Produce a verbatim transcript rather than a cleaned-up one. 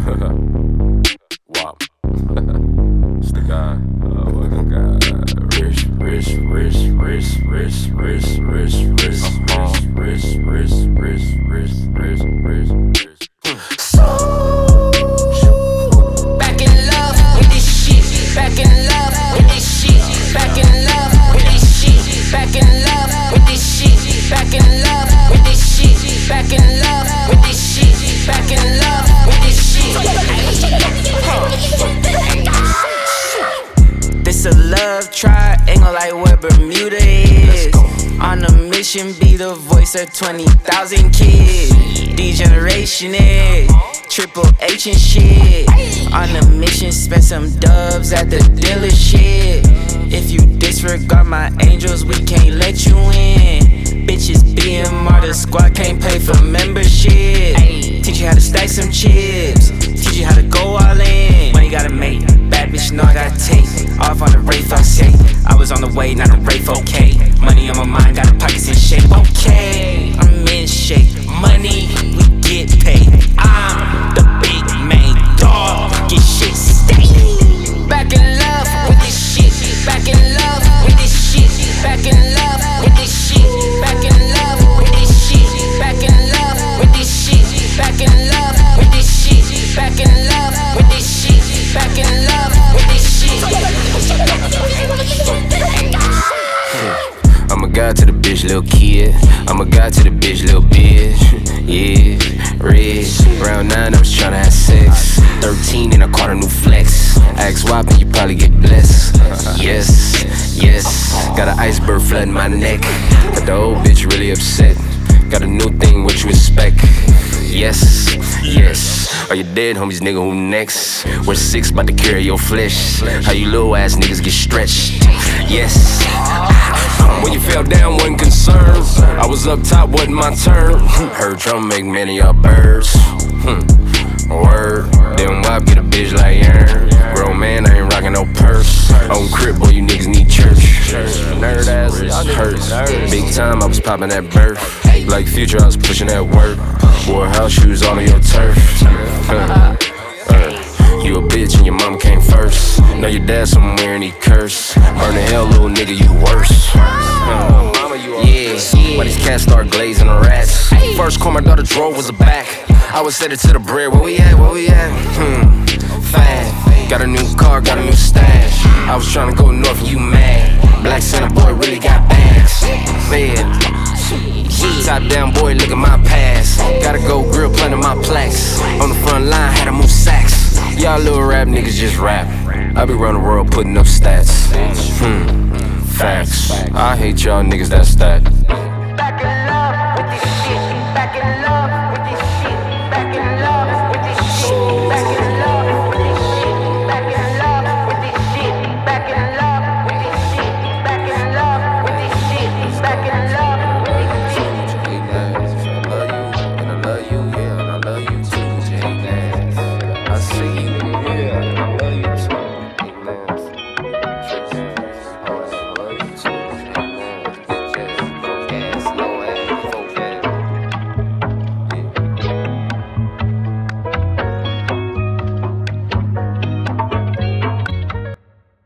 Wop. It's the guy. Oh my god. Rich, rich, rich, rich, rich, rich, rich, rich, rich, rich, rich, rich, rich, rich, rich. Back in love with this shit. Back in love with this shit. Back in love with this shit. Back in love with this shit. Back in love with this shit. Back in love with this shit. Back in love with this shit. This a love triangle like where Bermuda is. On a mission, be the voice of twenty thousand kids. Degeneration is Triple H and shit. On a mission, spend some dubs at the dealership. If you disregard my angels, we can't let you in. Bitches B M R, the squad can't pay for membership. Teach you how to stack some chips. Teach you how to go all in. Money gotta make. Bad bitch know I gotta take. Off on the Wraith, I say. I was on the way, not the Wraith, okay. Money on my mind, got the pockets in shape, okay. I'm in shape. Money, we get paid. I'm the big main dog. Get shit stayed. Back in love with this shit. Back in love with this shit. Back in love with this shit. Back in love with this shit. Back in love with this shit. Back in love with this shit. Back in love with this shit. Back in love with this shit. I'm a god to the bitch, little kid. I'm a god to the bitch, little bitch. Yeah, rich. Round nine, I was tryna have sex. Thirteen, and I caught a new flex. Ask why, and you probably get blessed. Yes, yes. Got an iceberg flooding my neck. Got the old bitch really upset. Got a new thing, what you expect? Yes, yes. Are you dead, homies, nigga, who next? We're six, about to carry your flesh. How you little ass niggas get stretched? Yes. When you fell down, wasn't concerned. I was up top, wasn't my turn. Heard Trump make many of birds. Hmm. Word. Then wop get a bitch like Aaron. Grown man, I ain't rockin' no purse. On crib, boy, you niggas need church. Nerd ass, hurts. Big time, I was poppin' that birth. Like Future, I was pushing that work. Wore house shoes all on your turf. Uh, uh, you a bitch and your mama came first. Know your dad somewhere and he curse. Burn the hell, little nigga, you worse. Uh, yeah, why these cats start glazing the rats? First car my daughter drove was a back. I was headed to the bread. Where we at? Where we at? Hmm, fast. Got a new car, got a new stash. I was tryna go north and you mad. Black Santa boy really got bags. Man. Top down boy, look at my past. Gotta go grill, planting my plaques. On the front line, had to move sacks. Y'all little rap niggas just rap. I be round the world putting up stats. Hmm, facts. I hate y'all niggas, that's that.